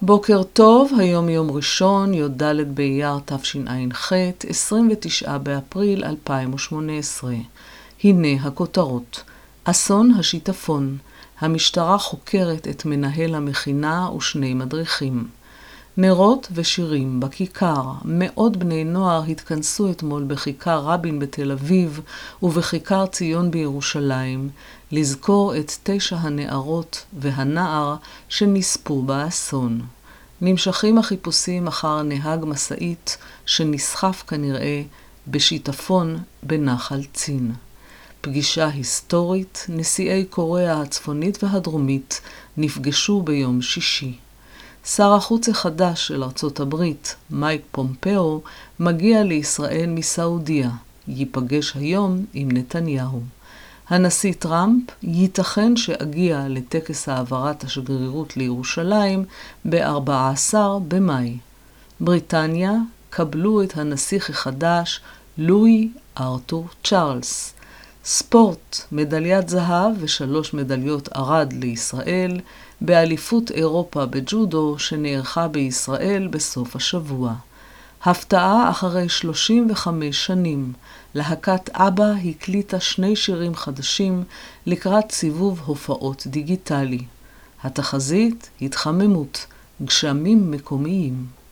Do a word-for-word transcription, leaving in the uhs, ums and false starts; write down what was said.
בוקר טוב, היום יום ראשון, י"ד באייר תשע"ח, עשרים ותשעה באפריל אלפיים ושמונה עשרה. הנה הכותרות. אסון השיטפון. המשטרה חוקרת את מנהל המכינה ושני מדריכים. נרות ושירים בכיכר. מאות בני נוער התכנסו אתמול בכיכר רבין בתל אביב ובכיכר ציון בירושלים, לזכור את תשע הנערות והנער שנספו באסון. נמשכים החיפושים אחר נהג מסעית שנסחף כנראה בשיטפון בנחל צין. פגישה היסטורית, נשיאי קוריאה הצפונית והדרומית נפגשו ביום שישי. שר החוץ החדש של ארצות הברית, מייק פומפאו, מגיע לישראל מסעודיה. ייפגש היום עם נתניהו. הנשיא טראמפ ייתכן שאגיע לטקס העברת השגרירות לירושלים ב-ארבעה עשר במאי. בריטניה קבלו את הנסיך החדש לואי ארתור צ'ארלס. ספורט, מדליית זהב ושלוש מדליות ארד לישראל באליפות אירופה בג'ודו שנערכה בישראל בסוף השבוע. הפתעה אחרי שלושים וחמש שנים. להקת אבא הקליטה שני שירים חדשים לקראת סיבוב הופעות דיגיטלי. התחזית, התחממות, גשמים מקומיים.